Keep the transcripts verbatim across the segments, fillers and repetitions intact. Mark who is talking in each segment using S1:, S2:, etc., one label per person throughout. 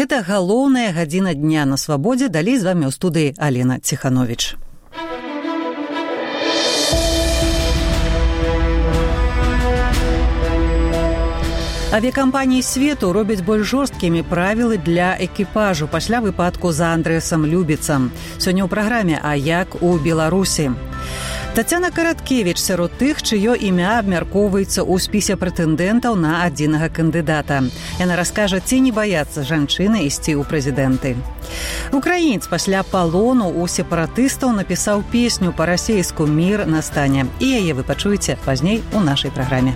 S1: Гэта галоўная гадзіна дня на свабодзе. Далей з вамі ў студыі Алена Ціхановіч. Авіякампаніі свету робяць больш жорсткімі правілы для экіпажу пасля выпадку за Андрэсам Любіцам. Сёння ў праграме «А як у Беларусі?». Тацяна Караткевіч сярод тых, чыё імя абмяркоўваецца ў спісе прэтэндэнтаў на адзінага кандыдата. Яна раскажа, ці не баяцца жанчыны ісці ў прэзідэнты. Украінец пасля палону у сепаратыстаў напісаў песню па-расейску «Мір настане». І яе вы пачуеце пазней у нашай праграме.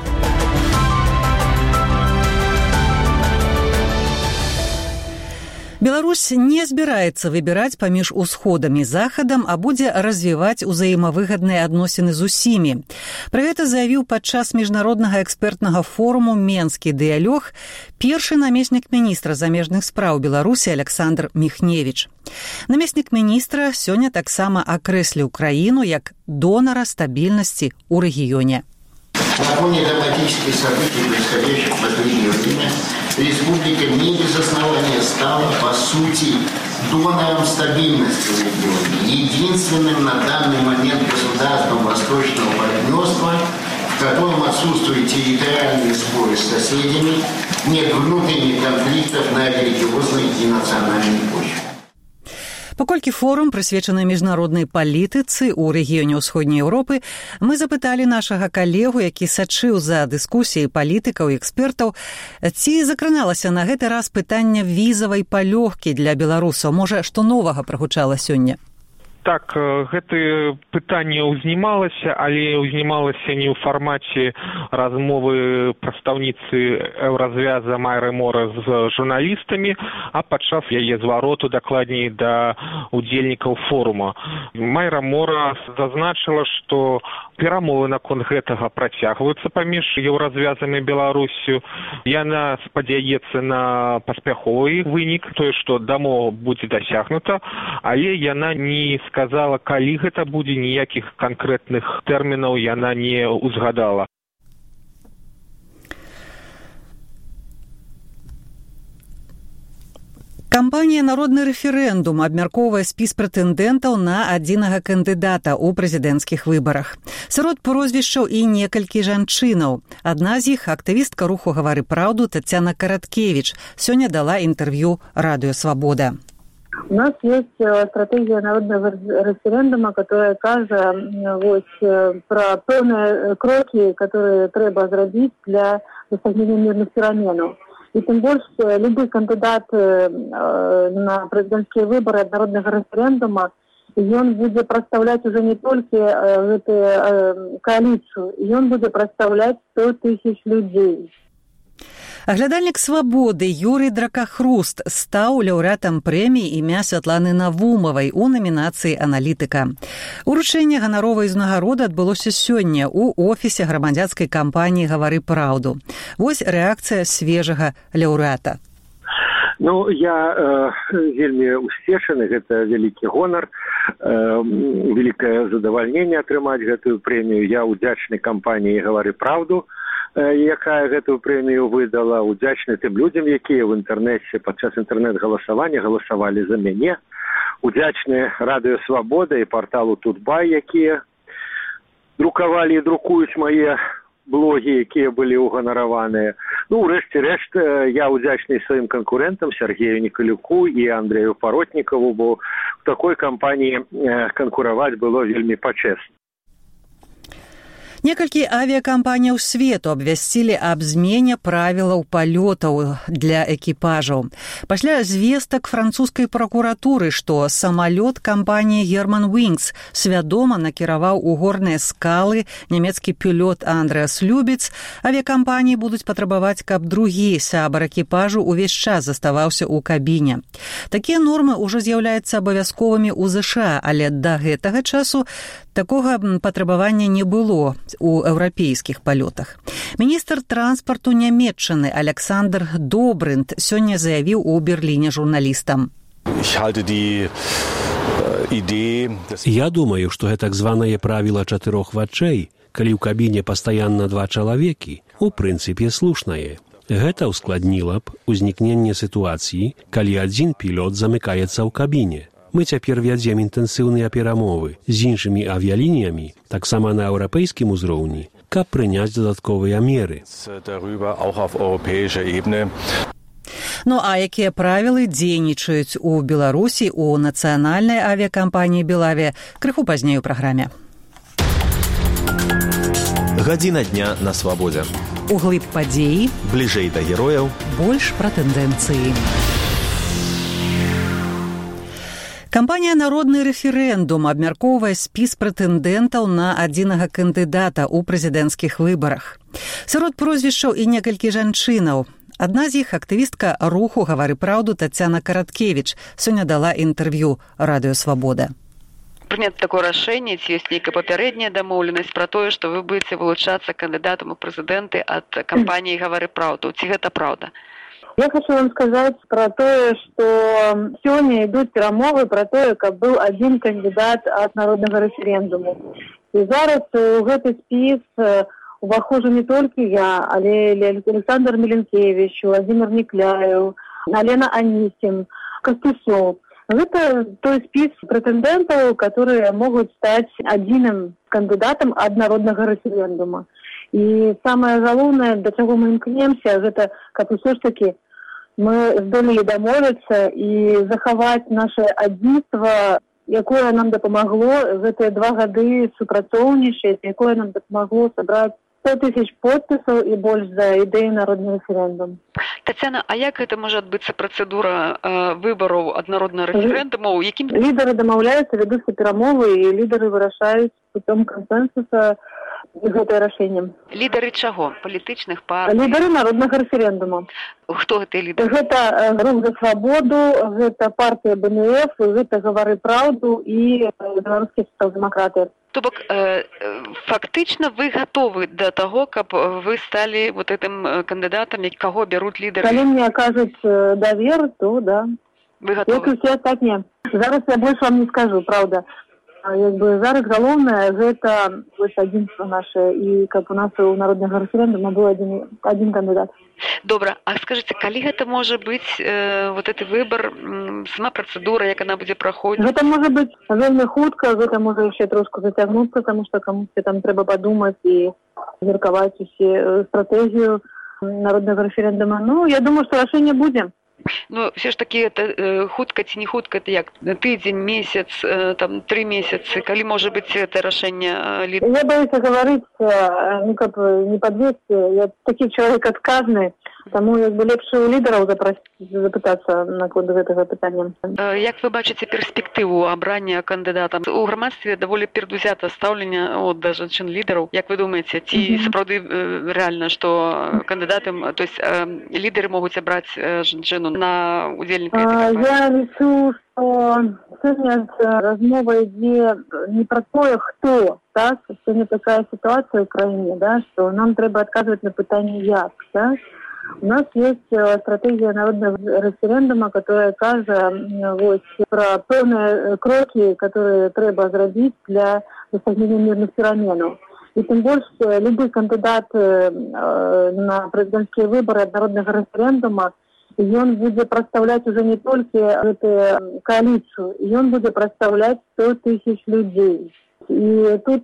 S1: Беларусь не збіраецца выбіраць паміж усходам і захадам, а будзе развіваць узаемавыгадныя адносіны з усімі. Пра гэта заявіў падчас міжнароднага экспертнага форуму «Менскі дыялог» першы намеснік міністра замежных спраў Беларусі Александр Міхневіч. Намеснік міністра сёння таксама акрэсліў краіну як донара стабільнасці ў рэгіёне.
S2: На фоне драматических событий, происходящих в последнее время, республика не без основания стала, по сути, донором стабильности в регионе, единственным на данный момент государством восточного партнерства, в котором отсутствуют территориальные споры с соседями, нет внутренних конфликтов на религиозной и национальной почве.
S1: Паколькі форум прысвечаны міжнароднай палітыцы ў рэгіёне ўсходняй Еўропы, мы запыталі нашага калегу, які сачыў за дыскусіяй палітыкаў і экспертаў, ці закраналася на гэты раз пытанне візавай палёгкі для беларусаў. Можа, што новага прагучала сёння?
S3: Так, гэта пытанне ўзнімалася, але ўзнімалася не ў фармаце размовы прадстаўніцы Еўразвяза Майры Мора з журналістамі, а падчас яе звароту, дакладней, да удзельнікаў форума. Майра Мора зазначыла, што перамовы наконт гэтага працягваюцца паміж Еўразвязам і Беларусю. Яна спадзяецца на паспяховы вынік, тое, што дамова будзе дасягнута, але яна не сказала, калі гэта будзе, ніякіх канкрэтных тэрмінаў яна не ўзгадала.
S1: Кампанія «Народны рэферэндум» абмяркоўвае спіс прэтэндэнтаў на адзінага кандыдата ў прэзідэнцкіх выбарах. Сярод прозвішчаў і некалькі жанчынаў. Адна з іх, актывістка руху «Гавары праўду» Тацяна Караткевіч, сёння дала інтэрв'ю радыё «Свабода».
S4: У нас есть стратегия народного референдума, которая кажа вот, про пэўныя кроки, которые трэба зрабіць для дасягнення мирных пераменаў. И тем больше любой кандидат на президентские выборы от народного референдума, он будет представлять уже не только эту коалицию, он будет представлять сто тысяч людей.
S1: Аглядальнік «Свабоды» Юрый Дракахруст стаў лаўрэатам прэміі імя Святланы Навумавай у намінацыі «Аналітыка». Уручэнне ганаровай узнагароды адбылося сёння ў офісе грамадзянскай кампаніі «Гавары праўду». Вось рэакцыя свежага лаўрэата.
S5: Ну, я э, вельмі усцешаны, гэта вялікі гонар, э, вялікае задавальненне атрымаць гэтую прэмію. Я ўдзячны кампаніі «Гавары праўду», якая гэтую прэмію выдала, удзячны тым людзям, якія ў інтэрнэце падчас інтэрнэт-галасавання галасавалі за мяне, удзячны радыё «Свабода» і парталу «Тутбай», якія друкавалі і друкуюць мае блогі, якія былі ўганараваныя. Ну, урэшце рэшт, я удзячны сваім канкурэнтам Сергею Николюку і Андрею Паротнікаву, бо в такой кампаніі канкураваць было вельмі пачэсна.
S1: Некалькі авіякампаніяў свету абвясцілі аб змене правілаў палётаў для экіпажаў. Пасля звестак французскай пракуратуры, што самалёт кампаніі «Германвінгс» свядома накіраваў у горныя скалы нямецкі пілот Андрэас Любіц, авіякампаніі будуць патрабаваць, каб другі сябар экіпажу ўвесь час заставаўся ў кабіне. Такія нормы ўжо з'яўляюцца абавязковымі ў ЗША, але да гэтага часу такога патрабавання не было у еўрапейскіх палётах. Міністр транспарту Нямецчыны Александр Добрынт сёння заявіў у Берліне журналістам.
S6: Я думаю, што гэта так званае правіла чатырох вачэй, калі ў кабіне пастаянна два чалавекі, у прынцыпе слушнае. Гэта ускладніла б узнікненне сітуацыі, калі адзін пілот замыкаецца ў кабіне. Мы цяпер вядзем інтэнсіўныя перамовы з іншымі авіялініямі, таксама на еўрапейскім узроўні, каб прыняць дадатковыя меры.
S1: Ну а якія правілы дзейнічаюць у Беларусі у нацыянальнай авіякампаніі «Белавія» крыху пазней у праграме.
S7: Гадзіна дня на свабодзе.
S1: Углыб падзеі.
S7: Бліжэй да герояў.
S1: Больш пра тэндэнцыі. Кампанія «Народны рэферэндум» абмяркоўвае спіс прэтэндэнтаў на адзінага кандыдата ў прэзідэнцкіх выбарах. Сярод прозвішчаў і некалькі жанчынаў. Адна з іх, актывістка руху «Гавары праўду» Тацяна Караткевіч, сёння дала інтэрв'ю «Радыё Свабода».
S8: Прынята такое рашэнне, ці ёсць нейкая папярэдняя дамоўленасць пра тое, што вы будзеце вылучацца кандыдатам у прэзідэнты ад кампаніі «Гавары праўду». Ці гэта праўда?
S4: Я хочу вам сказать про то, что сегодня идут перемовы про то, как был один кандидат от народного референдума. И зараз в этот спис увахожу не только я, а Александр Миленкевич, Владимир Никляев, Алена Анисим, Костусев. Это той спис претендентов, которые могут стать одним кандидатом от народного референдума. І самае галоўнае, да чаго мы імкнемся, гэта каб усё ж такі мы здолелі дамовіцца і захаваць наше адзінства, якое нам дапамагло гэтыя два гады супрацоўнічаць, якое нам дапамагло сабраць сто тысяч подпісаў і больш за ідэю народны рэферэндум.
S8: Тацяна, а як гэта можа адбыцца працэдура э, выбараў ад народнага рэферэндуму? Якім...
S4: Лідары дамаўляюцца, вядуцца перамовы, і лідары вырашаюць путём кансэнсуса гэтае рашэнне.
S8: Лідары чаго? Палітычных партый?
S4: Лідары народнага рэферэндума.
S8: Хто гэтыя лідары?
S4: Гэта рух за свабоду, гэта партыя бэ эн эф, гэта Гавары праўду і беларускія сацыял-дэмакраты.
S8: То бок, э, фактычна вы гатовы да таго, каб вы сталі вот этим кандыдатам, каго бяруць лідары?
S4: Калі мне акажуць давер, то да.
S8: Вы гатовы?
S4: Як і ўсе астатнія. Зараз я больш вам не скажу, правда. Як бы зараз галоўнае гэта вось адзінства наше, і каб у нас у народнага рэферэндума быў адзін, адзін кандыдат.
S8: Добра, а скажыце, калі гэта можа быць э, вот гэты выбар, м, сама працэдура, як она будзе праходзіць?
S4: Гэта можа быць вельмі хутка, гэта можа яшчэ трошку зацягнуцца, таму што камусьці там трэба падумаць і меркаваць усе стратэгію народнага рэферэндума. Ну, я думаю, што рашэнне будзе.
S8: Ну, все ж таки, это э, хутка ці не хутка, это як? Тыдзень, месяц, э, там, три месяцы, калі можа быць это рашэнне э, лід...
S4: Я боюся гаварыць, э, ну, каб не падвесці, я такі чалавек адказны, таму як бы лепш у лідараў запытацца наконт гэтага пытання.
S8: Э, як вы бачыце перспектыву абрання кандыдата? У грамадстве даволі перадузята стаўленне от да жанчын-лідараў. Як вы думаеце, ці mm-hmm. сапраўды э, рэальна, што кандыдаты, то есть э, лідары могуць абраць э, жанчыну на удзельніка этой кампаніі?
S4: Я лічу, што сёння размова ідзе не пра тое, хто, так? Сёння такая сітуацыя ў краіне, да, што нам трэба адказваць на пытанне як, так? У нас есть стратегия народного референдума, которая кажа вот, про пэўныя кроки, которые трэба зрабіць для дасягнення мирных пераменаў. И тем больше любой кандидат э, на президентские выборы от народного референдума, и он будет представлять уже не только эту коалицию, и он будет представлять сто тысяч людей. И тут,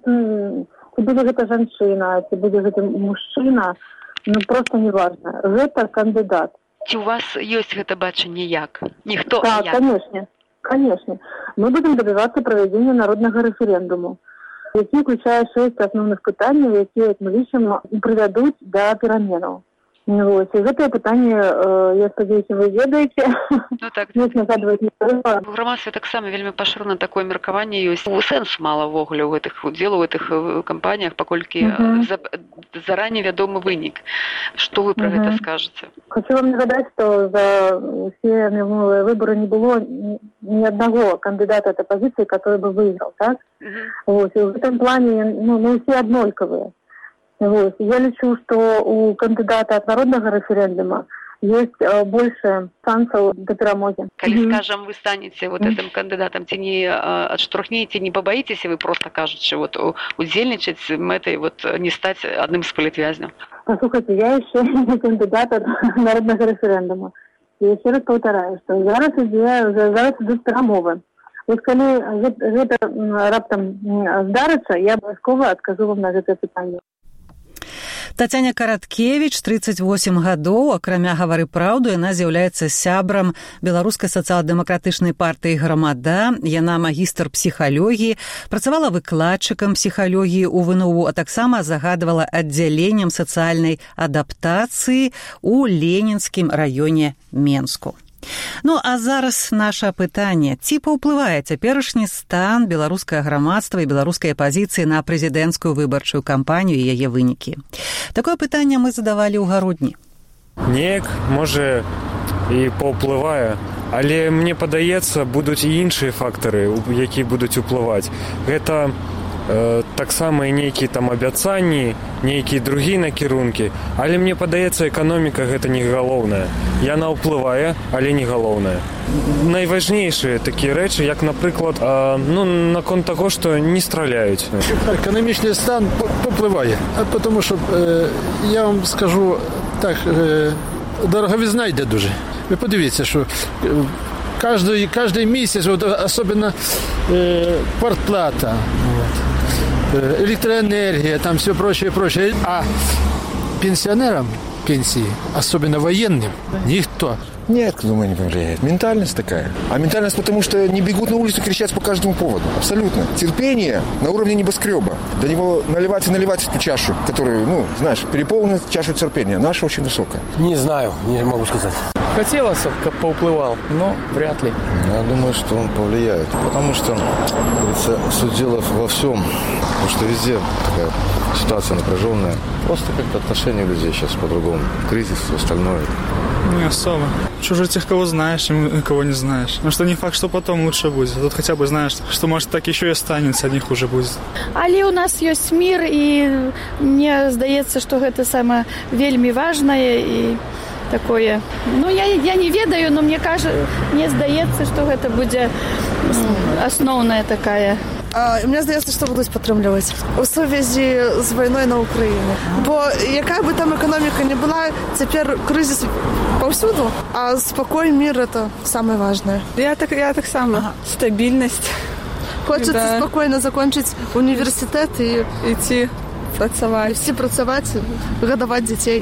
S4: ці будзе гэта жанчына, ці будзе гэта мужчына, ну просто не важно. Гэта кандидат.
S8: Ці у вас есть гэта бачанне як? Ніхто,
S4: да,
S8: як?
S4: конечно, конечно. Мы будем добиваться проведения народного референдума, які включае шесть основных пытаний, якія, як мы лічым, прывядуць да пераменаў. Вот. И гэтае пытанне, э, я спадзяюся, вы ведаеце.
S8: Ну так.
S4: Нет, нагадваць не трэба.
S8: У грамадстве таксама вельмі пашырана такое меркаванне ёсць. Сэнс мала ўвогуле ў гэтых удзелу ў гэтых кампаніях, паколькі uh-huh. за, заранее вядомы вынік. Што вы пра uh-huh. гэта скажаце?
S4: Хочу вам нагадаць, што за ўсе мінулыя выборы не было ни одного кандидата от оппозиции, который бы выиграл, так? Uh-huh. Вот. И в этом плане, ну, ну все одноликовые. Вот. Я лечу, что у кандидата от народного референдума есть больше шансов до перамоги.
S8: Калі, mm-hmm. скажем, вы станете вот этим кандидатом, ці не отштурхнеете, не побоитесь, вы просто кажете, вот удзельничать мэтай вот не стать одним из политвязней?
S4: Послушайте, я еще не кандидат от народного референдума. Я еще раз повторяю, что зараз ідзе, зараз ідуть перамовы. Вот калі гэта раптам здарыцца, я абавязкова адкажу вам на гэтае пытанне.
S1: Тацяна Караткевіч, тридцать восемь гадоў, акрамя «Гавары праўду», яна з'яўляецца сябрам Беларускай сацыял-дэмакратычнай партыі «Грамада». Яна магістр псіхалогіі, працавала выкладчыкам псіхалогіі ў вэ эн у, а таксама загадвала аддзяленнем сацыяльнай адаптацыі ў Ленінскім раёне Менску. Ну, а зараз наша пытанне. Ці паўплывае цяперашні стан беларускага грамадства і беларускай апазіцыі на прэзідэнцкую выбарчую кампанію і яе вынікі? Такое пытанне мы задавалі ў гародні.
S9: Неяк, можа, і паўплывае, але мне падаецца, будуць і іншыя фактары, якія будуць уплываць. Гэта э, таксама і нейкія там абяцанні, нейкія другія накірункі, але мне падаецца, эканоміка гэта не галоўнае. Яна ўплывае, але не галоўнае. Найважнейшыя такія рэчы, як, напрыклад, э, ну, наконт таго, што не страляюць.
S10: Эканамічны стан паўплывае, потому что э, я вам скажу так, э, дороговизна йде дуже. Ви подивіться, що каждый, каждый месяц, вот, особенно э, квартплата, вот, э, электроэнергия, там все прочее, прочее. А пенсионерам пенсии, особенно военным, никто.
S11: Нет, думаю, не повлияет. Ментальность такая. А ментальность потому, что не бегут на улицу кричать по каждому поводу. Абсолютно. Терпение на уровне небоскреба. До него наливать и наливать эту чашу, которую, ну, знаешь, переполнена чаша терпения. Наша очень высокая.
S12: Не знаю, не могу сказать. Хотелось, как поуплывал, но вряд ли.
S13: Я думаю, что он повлияет. Потому что, говорится, суть дела во всем. Потому что везде такая ситуация напряженная. Просто как-то отношение людей сейчас по-другому. Кризис, все остальное.
S14: Не особо. Чужих тех, кого знаешь, и кого не знаешь. Потому что не факт, что потом лучше будет. Тут хотя бы знаешь, что может так еще и останется, а не хуже будет.
S15: Але у нас есть мир, и мне здаецца, что это самое вельми важное и такое. Ну, я, я не ведаю, но мне кажется, мне здаецца, что это будет основная такая.
S16: А, мне здаецца, што будуць падтрымліваць у сувязі з вайной на Украіне. Бо якая бы там эканоміка не была, цяпер крызіс паўсюду, а спакой, мир – это самое важное.
S17: Я так, я так само. Ага. Стабильность.
S16: Хочется да. спокойно закончить университет и
S17: идти працаваць.
S16: Идти працаваць, гадаваць дзяцей.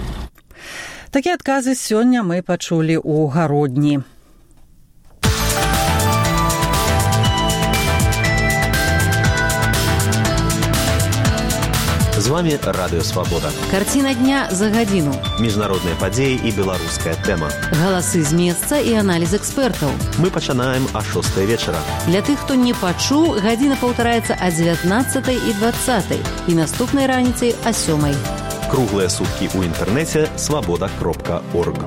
S1: Такія адказы сёння мы пачулі ў гародні.
S7: З вами Радыё Свабода.
S18: Карціна дня за гадзіну.
S7: Міжнародныя падзеі і беларуская тэма.
S18: Галасы з месца і аналіз экспертаў.
S7: Мы пачынаем а шостай вечара.
S18: Для тых, хто не пачуў, гадзіна паўтараецца а дзевятнаццатай і дваццатай і наступнай раніцай а сёмай.
S7: Круглыя суткі ў інтэрнэце свабода кропка орг.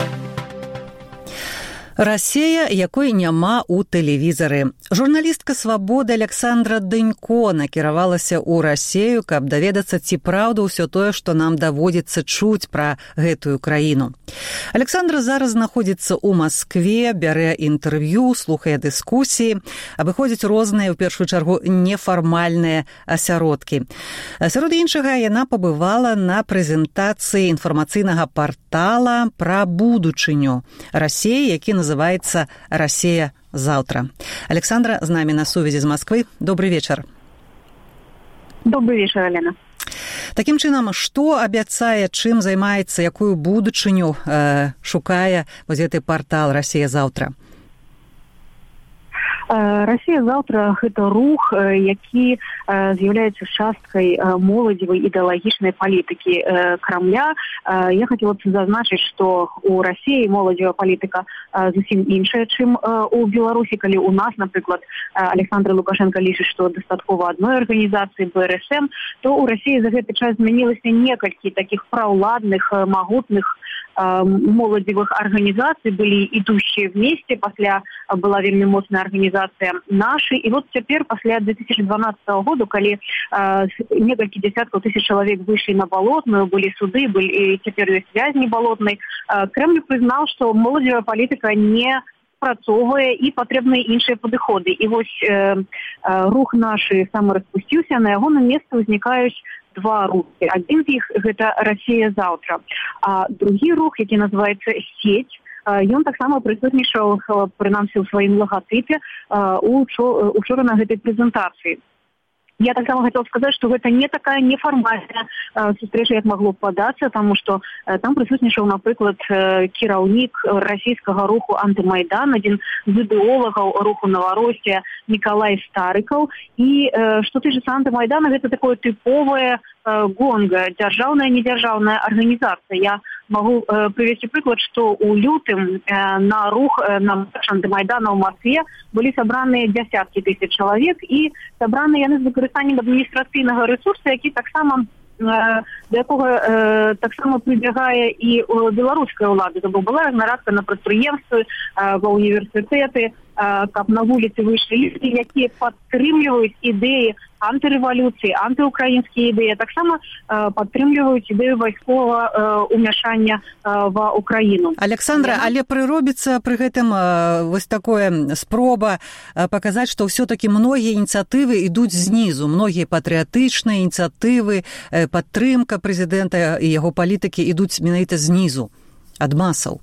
S1: Расія, якой няма ў тэлевізары. Журналістка «Свабоды» Александра Дынько накіравалася ў Расію, каб даведацца, ці праўда ўсё тое, што нам даводзіцца чуць пра гэтую краіну. Александра зараз знаходзіцца ў Маскве, бярэ інтэрв'ю, слухае дыскусіі, абыходзіць розныя, ў першую чаргу, нефармальныя асяродкі. Сярод іншага, яна пабывала на прэзентацыі інфармацыйнага партала пра будучыню Расіі, які называется «Россия завтра». Александра с нами на сувязі з Москвы. Добрый вечер.
S19: Добрый вечер, Алена.
S1: Такім чынам, што абяцае, чым займаецца, якую будучыню э, шукае вось гэты партал «Россия завтра»?
S19: Расія заўтра – гэта рух, які з'яўляецца часткай моладзевай ідэалагічнай палітыкі Крамля. Я хацела б зазначыць, што у Расіі моладзевая палітыка зусім іншая, чым у Беларусі, калі у нас, напрыклад, Александр Лукашенко лічыць, што дастаткова адной арганізацыі бэ эр эс эм, то у Расіі за гэты час змянілася некалькі такіх праўладных, магутных моладзевых арганізацый былі ідущие вместе, пасля была вельмі моцная арганізацыя «Наши». І вот цяпер, пасля две тысячи дванадцатого году, калі некалькі десяткаў тысяч чалавек выйшлі на Балотную, былі суды, былі, цяпер ёсць вязні Балотнай, Кремль прызнаў, што моладзевая палітыка не працоўвае і патрэбныя іншыя падыходы. І вось э, рух «Наши» самараспусціўся, на яго на месца ўзнікаюць два рухі. Адзін з іх – гэта «Расія заўтра». А другі рух, які называецца «Сеть», ён таксама прысутнічаў, прынамсі, у сваім лагатыпе учора на гэтай прэзентацыі. Я таксама хотела сказать, что это не такая неформальная э, встреча, як могло падацца, потому что э, там присутнічаў, напрыклад, э, кіраўнік расійскага руху «Антымайдан», адзін з ідэолагаў руху «Новороссия» Николай Старыкаў. И э, что тычыцца «Антымайдана», это такое тыповое э, гонга, дзяржаўная, недзяржаўная организация. Я могу э, привести прыклад, что у лютым э, на рух, э, на марш «Антымайдана» в Москве были собраны десятки тысяч человек, и собраны яны з выкарыстаннем адміністрацыйнага рэсурса, які таксама да якога э, таксама прыбягае і беларуская ўлада. То была разнарадка на прадпрыемствы, э, ва універсітэты, э, каб на вуліцы выйшлі людзі, якія падтрымліваюць ідэі антырэвалюцыі, антыукраінскія ідэі, таксама э, падтрымліваюць ідэю вайсковага э, умяшання э, ва Украіну.
S1: Александра, але прыробіцца пры гэтым э, вось такое спроба э, паказаць, што ўсё-такі многія ініцыятывы ідуць знізу, многія патрыятычныя ініцыятывы, э, падтрымка прэзідэнта і яго палітыкі ідуць менавіта знізу, ад масаў.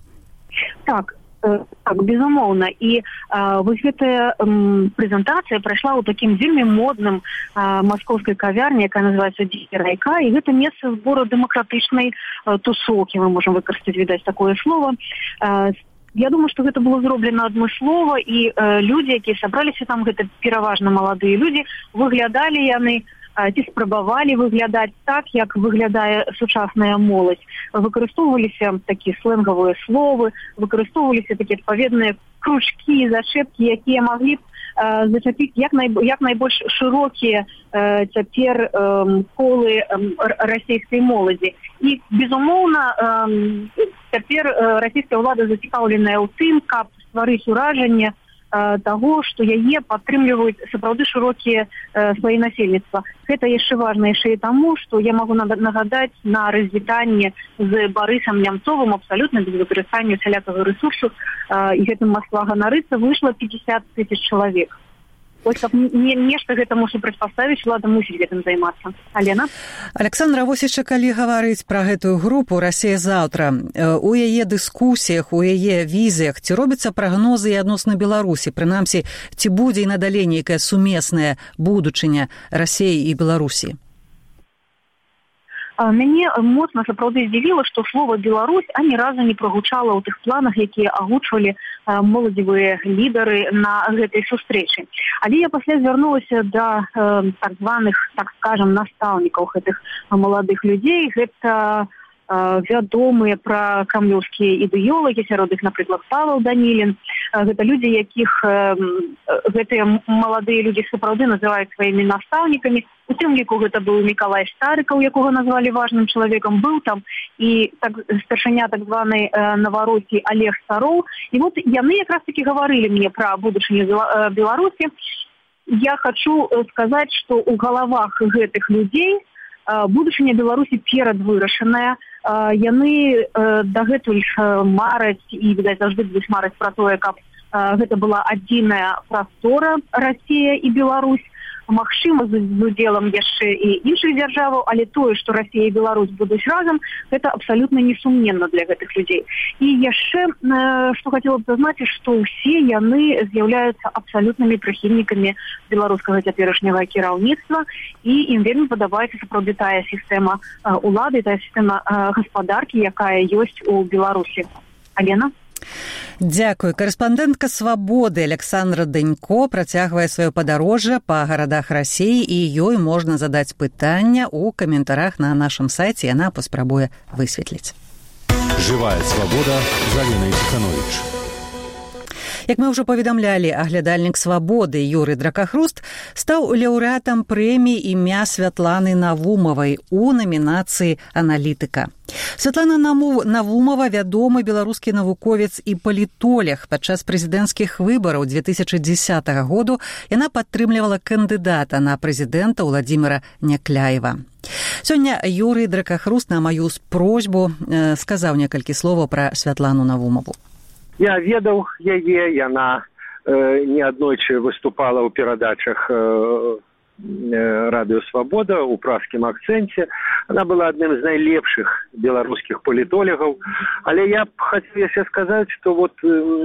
S19: Так. Так, безумоўна. І а, вось гэтая м, прэзентацыя прайшла ў такім вельмі модным а, маскоўскай кавярні, якая называецца «Дзікі райка», і гэта месца збору дэмакратычнай а, тусоўкі, мы можам выкарыстаць, відаць, такое слово. А, я думаю, што гэта было зроблена адмыслова, і а, людзі, якія сабраліся там, гэта пераважна маладыя людзі, выглядалі яны ці спрабавалі выглядаць так, як выглядае сучасная моладзь. Выкарыстоўваліся такія сленгавыя словы, выкарыстоўваліся такія адпаведныя кружкі, зачэпкі, якія маглі б э, зачапіць як, най, як найбольш шырокія э, цяпер э, колы э, расійскай моладзі. І, безумоўна, э, цяпер э, расійская ўлада зацікаўленая ў тым, каб стварыць уражанне таго, што яе падтрымліваюць сапраўды шырокія э, слаі насельніцтва. Гэта яшчэ важна яшчэ і таму, што я магу нагадаць на развітанне з Барысам Нямцовым абсалютна без выкарыстання усялякага рэсурсу, э, і гэтым Москва ганарыцца, выйшла пятьдесят тысяч чалавек. Вось каб не, нешта гэтаму супрацьпаставіць, ўлада мусіць гэтым займацца. Алена?
S1: Александра, вось яшчэ калі гаварыць пра гэтую групу «Расія заўтра», у яе дыскусіях, у яе візіях, ці робяцца прагнозы і адносна Беларусі? Прынамсі, ці будзе і надалей нейкая сумесная будучыня Расіі і Беларусі?
S19: Мяне моцна сапраўды здзівіла, што слова «Беларусь» ані разу не прагучала ў тых планах, якія агучвалі моладзевыя лідары на гэтай сустрэчы. Але я пасля звярнулася да э, так званых, так скажам, настаўнікаў гэтых маладых людзей. Гэта э, вядомыя пра крамлёўскія ідэолагі, сярод іх, напрыклад, Павел Данілін. Гэта людзі, якіх э, гэтыя маладыя людзі сапраўды называюць сваімі настаўнікамі. У тым ліку гэта быў Николай Старыкаў, якога назвалі важным чалавекам, быў там і так, старшыня так званай э, Новороссии Олег Староў. І вот яны якраз таки гаварылі мне пра будучыню э, Беларусі. Я хочу сказаць, што ў галавах гэтых людзей э, будучыня Беларусі перадвырашаная. Э, яны э, дагэтуль э, мараць і, відаць, заўжды будуць мараць пра тое, каб э, гэта была адзіная прастора Расія і Беларусь. Магчыма, з удзелам яшчэ і іншых дзяржаваў, але тое, што Расія і Беларусь будуць разам, гэта абсалютна несумненна для гэтых людзей. І яшчэ, што хацела б зазначыць, што ўсе яны з'яўляюцца абсалютнымі прыхільнікамі беларускага цяперашняга кіраўніцтва, і ім вельмі падабаецца сапраўды тая сістэма улады, тая сістэма гаспадаркі, якая ёсць у Беларусі. Алена?
S1: Дзякуй. Карэспандэнтка «Свабоды» Александра Данько працягвае сваё падарожжа па гарадах Расіі, і ёй можна задаць пытання ў каментарах на нашым сайце, яна паспрабуе высветліць.
S7: Живая свобода з Аленой Тиханович.
S1: Як мы ўжо паведамлялі, аглядальнік «Свабоды» Юрый Дракахруст стаў лаўрэатам прэміі імя Святланы Навумавай у намінацыі «Аналітыка». Святлана Навумова – вядомы беларускі навуковец і палітолог. Падчас прэзідэнцкіх выбараў две тысячы дзесятага году яна падтрымлівала кандыдата на прэзідэнта Владзіміра Някляева. Сёння Юрый Дракахруст на маю просьбу э, сказаў некалькі словаў пра Святлану Навумову.
S5: Я ведаў яе, яна э, неаднойчы выступала ў перадачах э, радыё «Свабода» у пражскім акцэнце. Она была адным з найлепшых беларускіх палітолагаў. Але я б хацеў яшчэ сказаць, што вот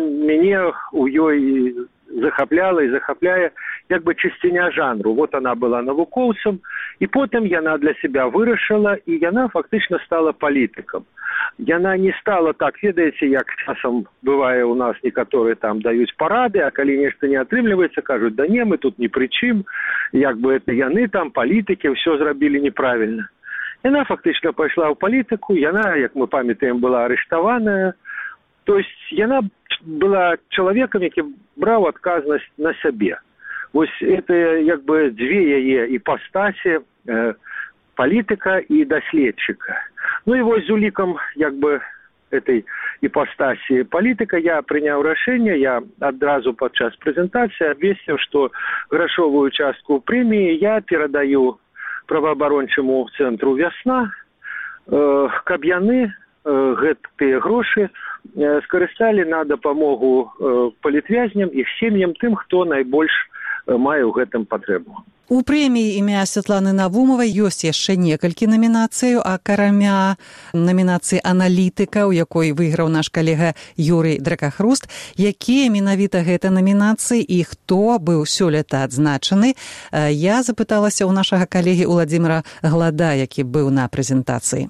S5: мяне у ёй захапляла і захапляе як бы чысціня жанру. Вот она была навукоўцам, і потым яна для себя вырашыла, і яна фактычна стала палітыкам. Яна не стала так, ведаеце, як часам бывае у нас некаторыя там даюць парады, а калі нешта не атрымліваецца, кажуць, да не, мы тут ні пры чым, як бы это яны там, палітыкі, ўсё зрабілі неправільна. Яна фактычна пайшла ў палітыку, яна, як мы памятаем, была арыштаваная. То есть яна была чалавекам, які браў адказнасць на сябе. Вось это як бы дзве яе іпастасі, э, палітыка і даследчыка. Ну і вось з улікам як бы этой іпастасі палітыка я прыняў рашэнне, я адразу падчас прэзентацыі абвесціў, што грашовую частку прэміі я перадаю праваабарончаму цэнтру «Вясна», э, каб яны э, гэтыя грошы э, скарысталі на дапамогу э, палітвязням і сем'ям тым, хто найбольш э, мае ў гэтым патрэбу.
S1: У прэміі імя Святланы Навумавай ёсць яшчэ некалькі намінацый, акрамя намінацыі «Аналітыка», у якой выйграў наш калега Юрый Дракахруст. Якія менавіта гэта намінацыі і хто быў сёлета адзначаны? Я запыталася ў нашага калегі Владзіміра Глада, які быў на прэзентацыі.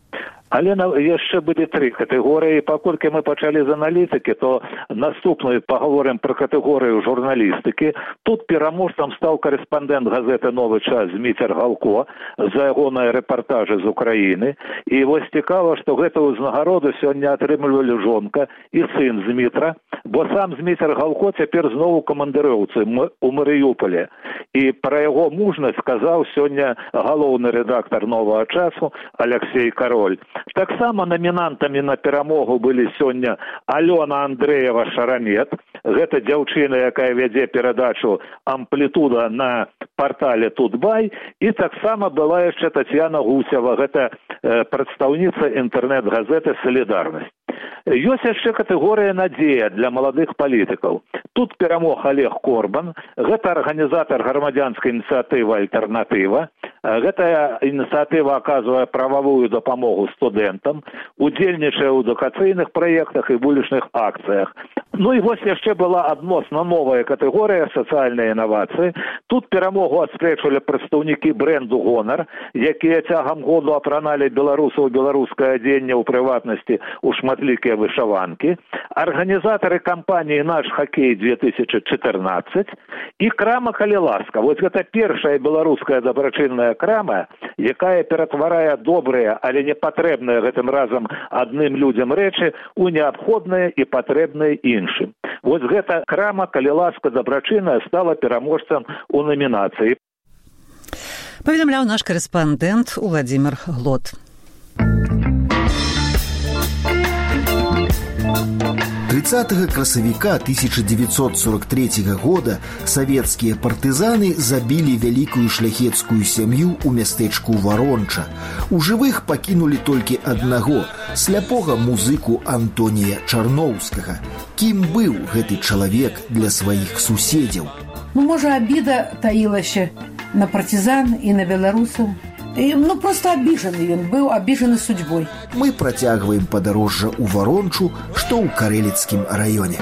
S20: Але яшчэ былі тры катэгорыі. Паколькі мы пачалі з аналітыкі, то наступную паговорым пра катэгорыю журналістыкі. Тут пераможцам стаў корэспандэнт газеты «Новы час» Зміцер Галко за ягоныя рэпартажы з Украіны. І вось цікава, што гэтую узнагароду сёння атрымлівалі жонка і сын Змітра, бо сам Зміцер Галко цяпер зноў у камандыроўцы у Марыюполі. І пра яго мужнасць сказаў сёння галоўны рэдактар «Новага часу» Алексей Кароль. Таксама намінантамі на перамогу былі сёння Алёна Андрэева-Шарамет. Гэта дзяўчына, якая вядзе перадачу «Амплітуда» на партале «Тутбай». І таксама была яшчэ Татьяна Гусева. Гэта э, прадстаўніца інтэрнэт-газеты «Салідарнасць». Ёсць яшчэ катэгорыя «Надзея» для маладых палітыкаў. Тут перамог Олег Корбан. Гэта арганізатар грамадзянскай ініцыятывы «Альтэрнатыва». Гэтая ініцыятыва аказвае прававую дапамогу студэнтам, удзельнічае ў адукацыйных праектах і вулічных акцыях. Ну і вось яшчэ была адносна новая катэгорыя «Сацыяльныя інавацыі». Тут перамогу адспрэчвалі прадстаўнікі брэнду «Гонар», якія цягам году апраналі беларусаў беларускае адзенне ў прыватнасці ў шматлікія вышыванкі, арганізатары кампаніі «Наш хакей-две тысячы чатырнаццаць» і крама «Калі ласка». Вось гэта першая беларуская дабрачынная крама, якая ператварае добрыя, але непатрэбныя гэтым разам адным людзям рэчы ў неабходныя і патрэбныя іншым. Вось гэта крама «Калі ласка» дабрачынная стала пераможцам у намінацыі.
S1: Паведамляў наш корэспандэнт Владзімір Глод.
S21: тридцатого красавіка тысяча девятьсот сорок третьего года савецкія партызаны забілі вялікую шляхецкую сям'ю ў мястэчку Варонча. У жывых пакінулі толькі аднаго, сляпога музыку Антонія Чарноўскага. Кім быў гэты чалавек для сваіх суседзяў?
S22: Ну, можа, абіда таілася на партызан і на беларусаў. І, ну, просто абіжаны ён быў, абіжаны судьбой.
S21: Мы працягваем падарожжа ў Варончу, што ў Карэліцкім раёне.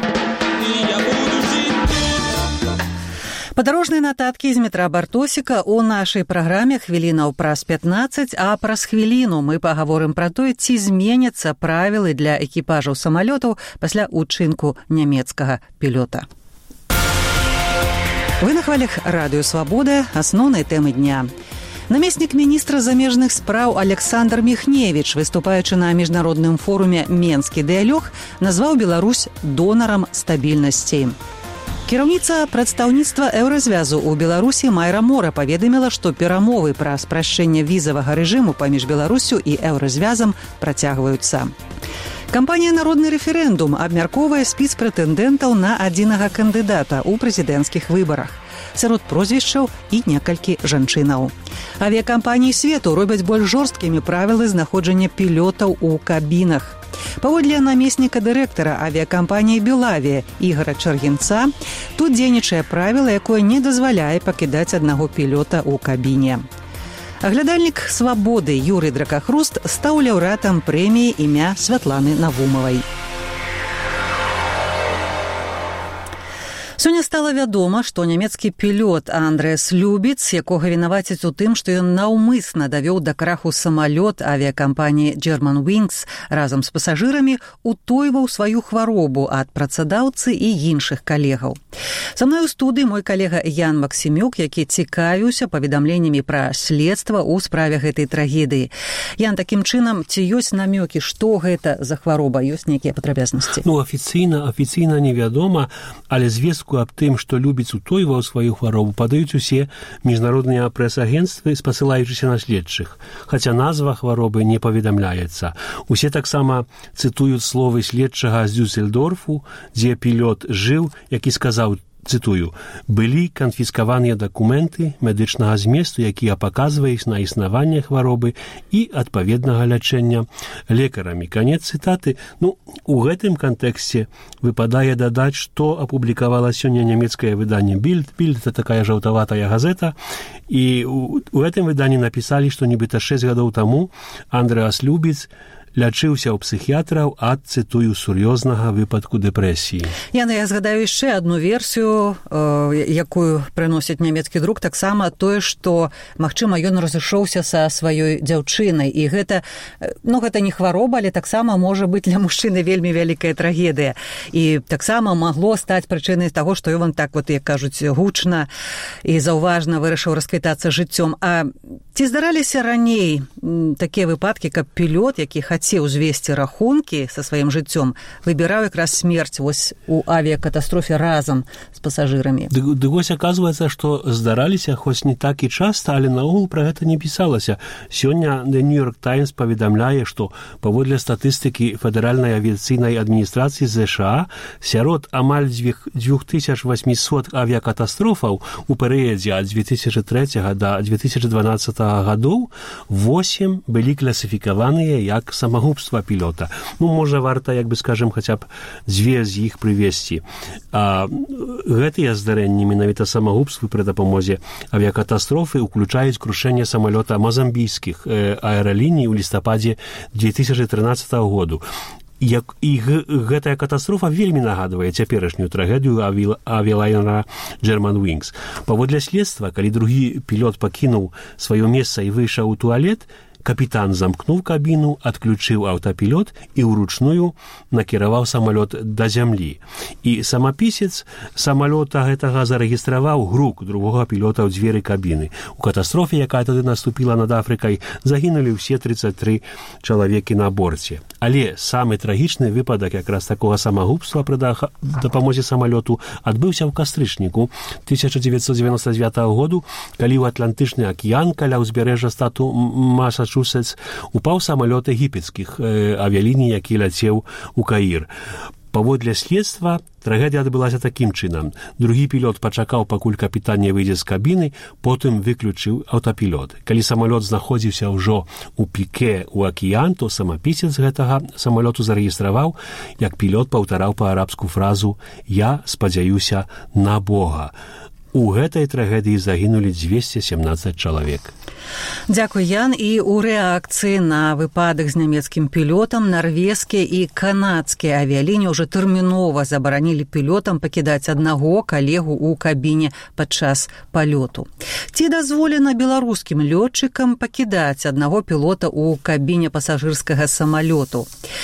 S1: Падарожныя нататкі з метра Бартосіка ў нашай праграме хвілінаў праз пятнаццаць, а праз хвіліну мы пагаворым пра тое, ці зменяцца правілы для экіпажаў самалётаў пасля ўчынку нямецкага пілота. Вы на хвалях радыё «Свабода», асноўнай тэмы дня. Намеснік міністра замежных спраў Александр Міхневіч, выступаючы на міжнародным форуме «Менскі дыялог», назваў Беларусь донарам стабільнасці. Кіраўніца прадстаўніцтва Еўразвязу ў Беларусі Майра Мора паведаміла, што перамовы пра спрашчэнне візавага рэжыму паміж Беларуссю і Еўразвязам працягваюцца. Кампанія «Народны рэферэндум» абмяркоўвае спіс прэтэндэнтаў на адзінага кандыдата ў прэзідэнцкіх выбарах. Сярод прозвішчаў і некалькі жанчынаў. Авіякампаніі свету робяць больш жорсткімі правілы знаходжання пілётаў у кабінах. Паводле намесніка дырэктара авіякампаніі «Белавія» Ігора Чаргінца, тут дзейнічае правіла, якое не дазваляе пакідаць аднаго пілёта ў кабіне. Аглядальнік «Свабоды» Юрый Дракахруст стаў лаўрэатам прэміі імя Святланы Навумавай. Сёння стала вядома, што нямецкі пілёт Андрэас Любіц, якога вінавацяць у тым, што ён наўмысна давёў да краху самалёт авіякампаніі Germanwings разам з пасажырамі, утойваў сваю хваробу ад працадаўцы і іншых калегаў. Са мной у студыі мой калега Ян Максімюк, які цікавіўся паведамленнямі пра следства ў справе гэтай трагедыі. Ян, такім чынам, ці ёсць намёкі, што гэта за хвароба, ёсць нейкія падрабязнасці?
S6: Ну, афіцыйна, афіцыйна невядома, але звестку аб тым, што Любіц утойваў сваю хваробу, падаюць усе міжнародныя прэс-агенцтвы, спасылаючыся на следчых, хаця назва хваробы не паведамляецца. Усе таксама цытуюць словы следчага з Дюссельдорфу, дзе пілёт жыў, які сказаў, цытую, «Былі канфіскаваныя дакументы медычнага зместу, якія паказваюць на існаванне хваробы і адпаведнага лячэння лекарамі». Канец цытаты. Ну, у гэтым кантэксце выпадае дадаць, што апублікавала сёння нямецкае выданне «Більд». «Більд» — это такая жаўтаватая газета, і у, у гэтым выданні напісалі, што нібыта шэсць гадоў таму Андрэас Любіц лячыўся ў псіхіятраў ад, цытую, сур'ёзнага выпадку дэпрэсіі.
S1: Яна, я згадаю яшчэ адну версію, э, якую прыносіць нямецкі друк, таксама тое, што, магчыма, ён разышоўся са сваёй дзяўчынай, і гэта, ну, гэта не хвароба, але таксама можа быць для мужчыны вельмі вялікая трагедыя. І таксама магло стаць прычынай таго, што ён так, вот, як кажуць, гучна і заўважна вырашыў расквітацца жыццём. А ці здараліся раней такія выпадкі, каб пілёт, які хацеў звесці рахункі са сваім жыццём, выбіраў якраз смерць вось у авіякатастрофе разам з пасажырамі?
S6: Ды вось аказваецца, што здараліся, хоць не так і часта, але наогул пра гэта не пісалася. Сёння The New York Times паведамляе, што паводле статыстыкі Федэральнай авіяцыйнай адміністрацыі ЗША сярод амаль дзвюх тысяч васьмісот авіякатастрофаў у перыядзе ад дзве тысячы трэцяга да дзве тысячы дванаццатага гадоў восем былі класіфікаваныя як самагубства пілёта. Ну, можа, варта, як бы скажем, хаця б дзве з іх прывесці. А, гэтыя здарэнні, менавіта самагубствы пры дапамозе авіякатастрофы, уключаюць крушэнне самалёта мазамбійскіх э, аэраліній у лістападзе дзве тысячы трынаццатага году. Як, і гэтая катастрофа вельмі нагадвае цяперашнюю трагедыю авіялайнера Germanwings. Паводле следства, калі другі пілёт пакінуў сваё месца і выйшаў у туалет, капітан замкнуў кабіну, адключыў аўтапілот і ўручную накіраваў самалёт да зямлі. І самапісец самалёта гэтага зарэгістраваў грук другога пілёта ў дзверы кабіны. У катастрофе, якая тады наступіла над Афрыкай, загінулі ўсе трыццаць тры чалавекі на борце. Але самы трагічны выпадак якраз такога самагубства пры дапамозе самалёту адбыўся ў кастрычніку тысяча дзевяцьсот дзевяноста дзевятага году, калі ў Атлантычны акіян каля ўзбярэжжа штату Масачусетс упаў самалёт егіпецкіх э, авіяліній, які ляцеў у Каір. Паводле следства трагедыя адбылася такім чынам. Другі пілёт пачакаў, пакуль капітан не выйдзе з кабіны, потым выключыў аўтапілот. Калі самалёт знаходзіўся ўжо ў піке ў акіян, то самапісец гэтага самалёту зарэгістраваў, як пілёт паўтараў па-арабску фразу «Я спадзяюся на Бога». У гэтай трагедыі загінулі дзвесце сямнаццаць чалавек.
S1: Дзякуй, Ян. І ў рэакцыі на выпадак з нямецкім пілётам нарвежскія і канадскія авіялініі ўжо тэрмінова забаранілі пілётам пакідаць аднаго калегу ў кабіне падчас палёту. Ці дазволена беларускім лётчыкам пакідаць аднаго пілота ў кабіне пасажырскага самалёту?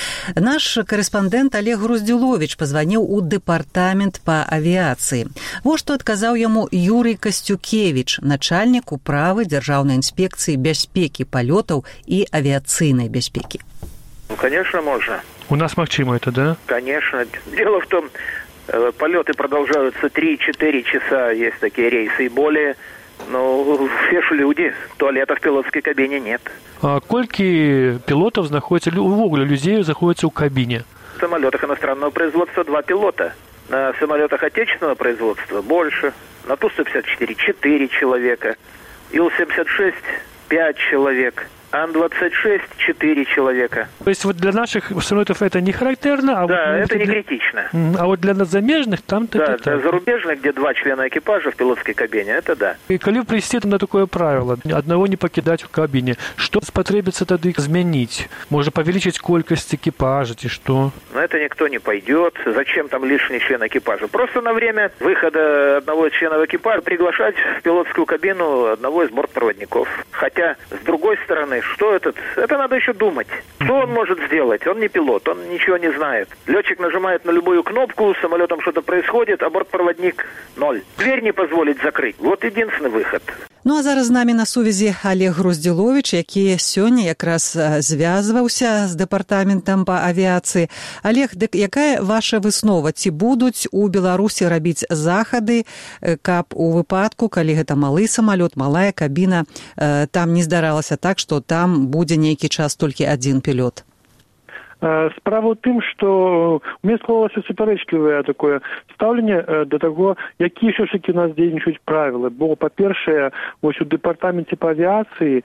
S1: Наш карэспандэнт Олег Груздзюловіч пазваніў у дэпартамент па авіяцыі. Вось што адказаў яму гэтаму Юрый Касцюкевіч, начальнік управы Дзяржаўнай інспекцыі бяспекі палётаў і авиационной бяспекі.
S2: Ну, конечно, можно.
S3: У нас магчыма это, да?
S2: Конечно. Дело в том, полеты продолжаются три-четыре часа, есть такие рейсы и более. Но все ж люди, туалета в пилотской кабине нет.
S3: А колькі пилотов знаходится, увогуле людей заходится в кабине?
S2: В самолетах иностранного производства два пилота. На самолетах отечественного производства больше. На Ту сто пятьдесят четыре четыре человека. Ил семьдесят шесть пять человек. Ан двадцать шесть четыре человека.
S3: То есть вот для наших самолетов это не характерно? А
S2: да,
S3: вот
S2: это не
S3: для...
S2: критично.
S3: А вот для замежных там-то...
S2: Да,
S3: это
S2: для зарубежных, где два члена экипажа в пилотской кабине, это да.
S3: И коли привести на такое правило, одного не покидать в кабине, что потребуется тогда изменить? Может, повеличить колькость экипажа, и что?
S2: Но это никто не пойдет. Зачем там лишний член экипажа? Просто на время выхода одного члена экипажа приглашать в пилотскую кабину одного из бортпроводников. Хотя, с другой стороны, что этот? Это надо еще думать. Что он может сделать? Он не пилот, он ничего не знает. Летчик нажимает на любую кнопку, с самолетом что-то происходит, а бортпроводник ноль. Дверь не позволить закрыть. Вот единственный выход.
S1: Ну а зараз з намі на сувязі Олег Груздзіловіч, які сёння якраз звязваўся з дэпартаментам па авіяцыі. Олег, дык якая ваша выснова? Ці будуць у Беларусі рабіць захады, каб у выпадку, калі гэта малы самалёт, малая кабіна, там не здаралася так, што там будзе нейкі час толькі адзін пілот?
S3: Справа ў тым, што у мяне склалася супярэчлівае такое стаўленне да таго, якія ўсё ж такі у нас дзейнічаюць правілы. Бо, па-першае, вось у дэпартаменце па авіяцыі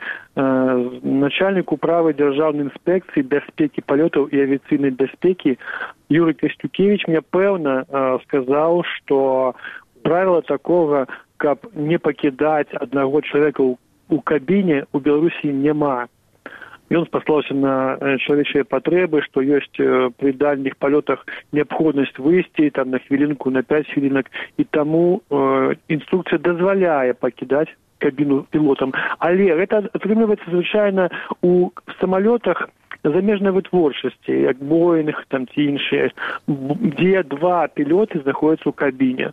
S3: начальнік управы Дзяржаўнай інспекцыі бяспекі палётаў і авіяцыйнай бяспекі Юрый Касцюкевіч мне пэўна сказаў, што правіла такога, каб не пакідаць аднаго чалавека ў кабіне у Беларусі няма. Ён спаслаўся на чалавечыя патрэбы, што ёсць пры дальніх палётах неабходнасць выйсці там на хвілінку, на пяць хвілінак, і таму э, інструкцыя дазваляе пакідаць кабіну пілотам. Але гэта атрымліваецца звычайна у самалётах замежнай вытворчасці, як Боінг там ці іншыя, дзе два пілоты знаходзяцца ў кабіне.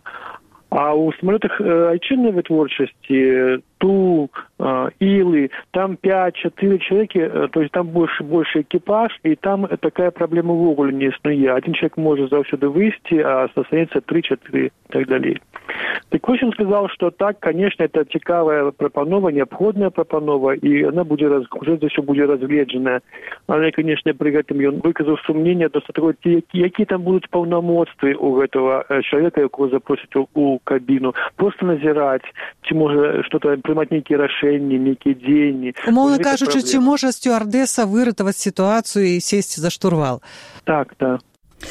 S3: А у самолетах э, айчыннай вытворчасці, Ту, э, Илы, там пять-четыре человека, э, то есть там больше, больше экипаж, и там такая проблема в уголе не існуе. Один человек может завсёды выйти, а останется три-четыре и так далее. Так вот он сказал, что так, конечно, это цікавая прапанова, необходная прапанова, и она будет, раз, уже все будет разгледжена. Але, конечно, при этом он выказал сомнение, какие там будут полномочия у этого человека, якого запросят у кабину. Просто назирать, ці может что-то приймати некие решения, некие деньги.
S1: Умовно кажучи, чи може стюардеса виратувати ситуацію і сесть за штурвал?
S3: Так, так.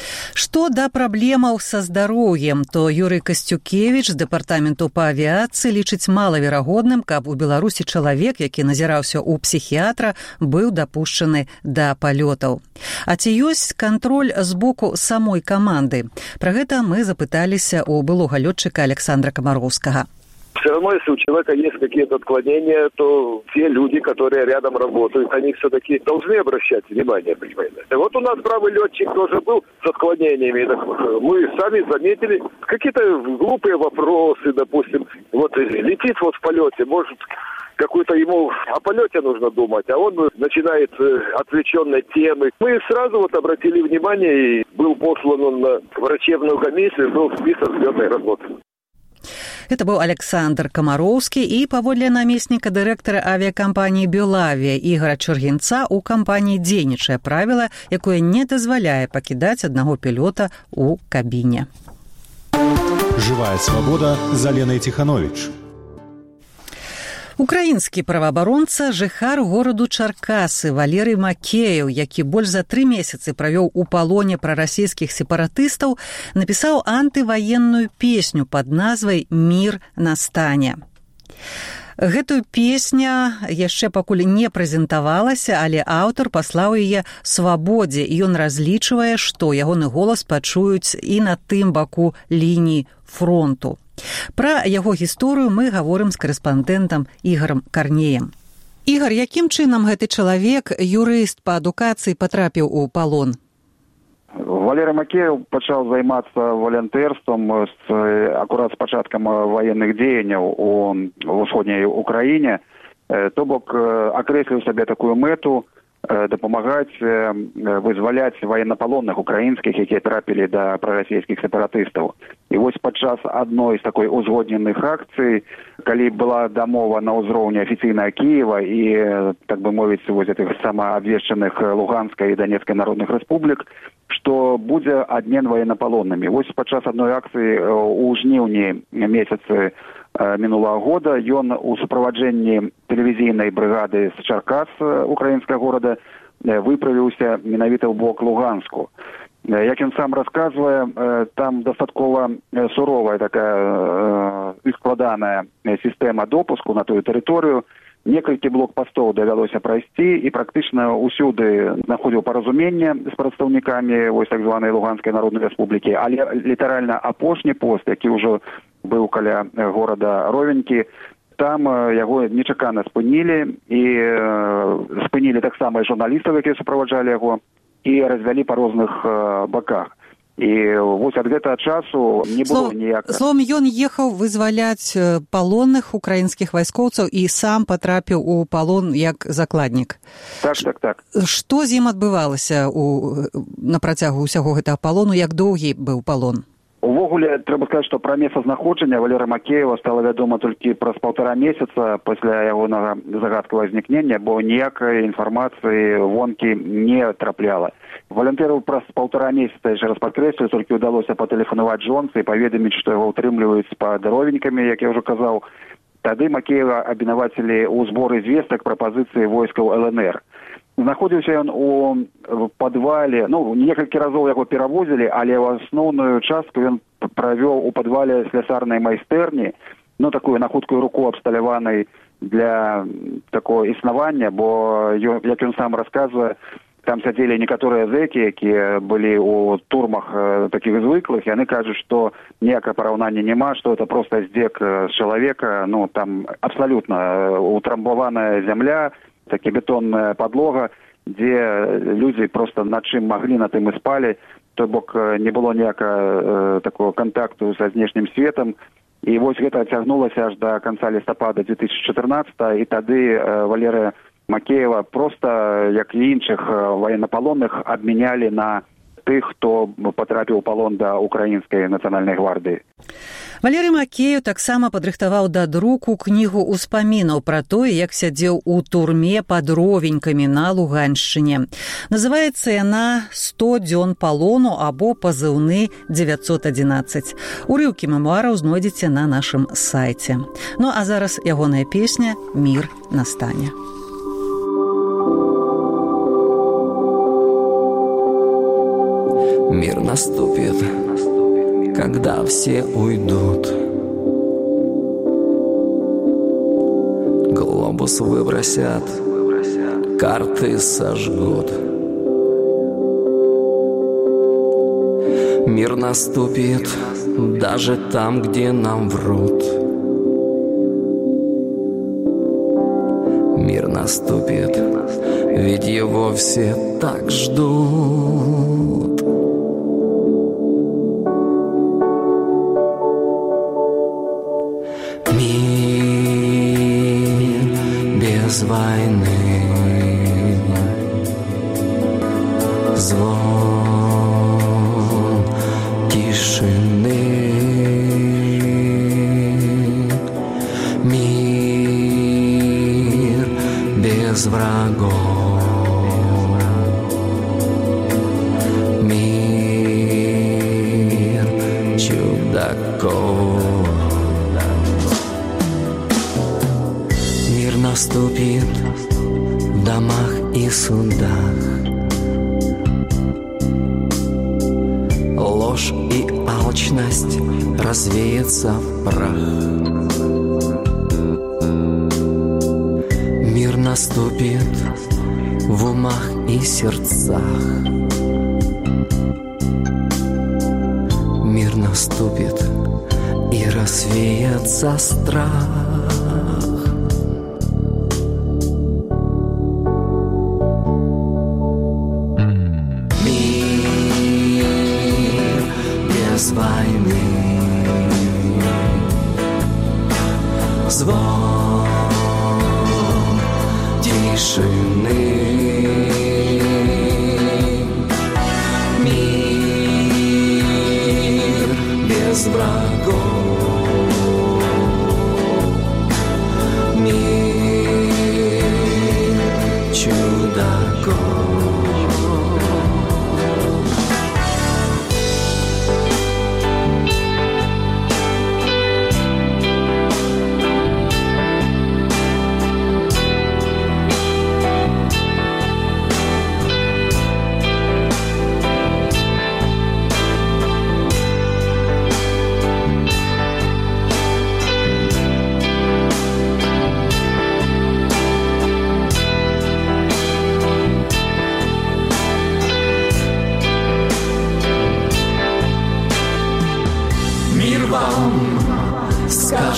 S1: Што да праблемаў са здароўем, то Юрый Касцюкевіч з дэпартаменту па авіяцыі лічыць малаверагодным, каб у Беларусі чалавек, які назіраўся ў псіхіятра, быў дапушчаны да палётаў. А ці ёсць кантроль з боку самой каманды? Пра гэта мы запыталіся у былога лётчыка Александра Камароўскага.
S23: Все равно, если у человека есть какие-то отклонения, то те люди, которые рядом работают, они все-таки должны обращать внимание, понимаете. Вот у нас правый летчик тоже был с отклонениями. Мы сами заметили какие-то глупые вопросы, допустим. Вот летит вот в полете, может, какую-то ему о полете нужно думать, а он начинает отвлеченной темы. Мы сразу вот обратили внимание, и был послан он на врачебную комиссию, был список взлетной работы.
S1: Это быў Александр Камароўскі і паводле намесніка дырэктара авіякампаніі «Белавія» Ігора Чургінца у кампаніі дзейнічае правіла, якое не дазваляе пакідаць аднаго пілота ў кабіне.
S24: Жывая свабода з Аленай Ціхановіч.
S1: Украінскі праваабаронца, жыхар гораду Чаркасы Валерый Макеев, які больш за тры месяцы правёў у палоне прарасійскіх сепаратыстаў, напісаў антываенную песню пад назвай «Мір настане». Гэтую песня яшчэ пакуль не прэзентавалася, але аўтар паслаў яе свабодзе, і ён разлічвае, што ягоны голас пачуюць і на тым баку лініі фронту. Пра яго гісторыю мы гаворым з карэспандэнтам Ігорам Карнеем. Ігор, якім чынам гэты чалавек, юрыст па адукацыі, патрапіў у палон?
S4: Валерий Макеев пачаў займацца валантэрствам з, акурат з пачаткам ваенных дзеянняў у ўсходняй Украіне. То бок акрэсліў сабе такую мэту дапамагаць вызваляць военнапалонных украінскіх, якія трапілі да прарасійскіх сепаратыстаў. І вось падчас адной з такой узгодненых акцый, калі была дамова на ўзроўні афіцыйнага Кіева і, так бы мовіць, вось гэтых самаабвешчаных Луганскай і Донецкай народных рэспублік, што будзе абмен военнапалоннымі. Вось падчас адной акцыі у жніўні месяцы мінулага года ён у суправаджэнні тэлевізійнай брыгады з Чаркас украінскага горада выправіўся менавіта ў бок Луганску. Як ён сам расказвае, там дастаткова суровая такая і складаная сістэма допуску на тую тэрыторыю. Некалькі блокпастоў давялося прайсці, і практычна ўсюды знаходзіў паразуменне з прадстаўнікамі вось так званай Луганскай народнай рэспублікі, але літаральна апошні пост, які ўжо быў каля горада Ровенькі, там яго нечакана спынілі, і спынілі таксама і журналістаў, якія суправаджалі яго, і развялі па розных баках. І вось ад гэтага часу не было ніякага...
S1: Словом, ён ехаў вызваляць палонных украінскіх вайскоўцаў і сам патрапіў у палон як закладнік.
S4: Так, так, так.
S1: Што з ім адбывалася у... на працягу ўсяго гэтага палону, як доўгі быў палон?
S4: Увогуле, трэба сказаць, што пра месцазнаходжанне Валерыя Макеева стала вядома толькі праз паўтара месяца пасля ягонага загадкавага знікнення, бо ніякай інфармацыі вонкі не трапляла. Валантэру праз паўтара месяца, яшчэ раз падкрэслю, толькі ўдалося патэлефанаваць жонцы і паведаміць, што яго ўтрымліваюць пад Ровенькамі, як я ўжо казаў. Тады Макеева абвінавацілі ў зборы звестак прапазіцыі войскаў эл эн эр. Знаходзіўся ён у падвале, ну, некалькі разоў яго перавозілі, але ў асноўную частку ён правёў у падвале слясарнай майстэрні, ну, такую на хуткую руку абсталяванай для такого існавання, бо, як ён сам расказвае, там сядзелі некаторыя зэкі, якія былі ў турмах такіх звыклых, і яны кажуць, што ніякае параўнання няма, што это проста здзек з чалавека, ну, там абсалютна утрамбаваная зямля, такі бетонная падлога, дзе людзі проста на чым маглі, на тым і спалі, то бок не было ніякага такого контакту са знешнім светам. І вось гэта цягнулася аж да канца лістапада две тысячи чатырнаццатага, і тады Валерыя Макеева проста, як і іншых военнапалонных, абмянялі на тых, хто патрапіў у палон да украінскай нацыянальнай гвардыі.
S1: Валерый Макеев таксама падрыхтаваў да друку кнігу ўспамінаў пра тое, як сядзеў у турме пад Ровенькамі на Луганшчыне. Называецца яна «сто дзён палону» або пазыўны девятьсот одиннадцать. Урыўкі мемуараў знойдзеце на нашым сайце. Ну а зараз ягоная песня «Мир настане».
S8: Мир наступит, когда все уйдут. Глобус выбросят, карты сожгут. Мир наступит даже там, где нам врут. Мир наступит, ведь его все так ждут. Без войны, звон тишины, мир без врагов, мир чудаков. Мир наступит в домах и судах. Ложь и алчность развеется в прах. Мир наступит в умах и сердцах. Мир наступит и развеется страх. Мир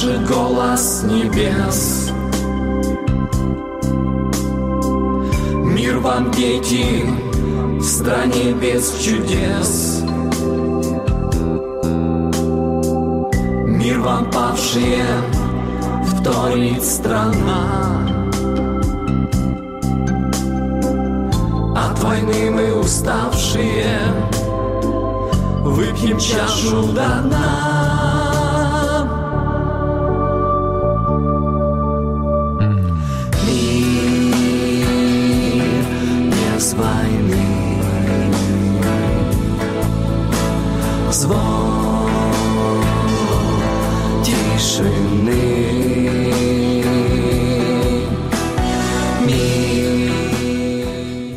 S9: слышит голос небес. Мир вам, дети, в стране без чудес. Мир вам, павшие, вторит страна. От войны мы уставшие, выпьем чашу до дна. Мир без войны, звон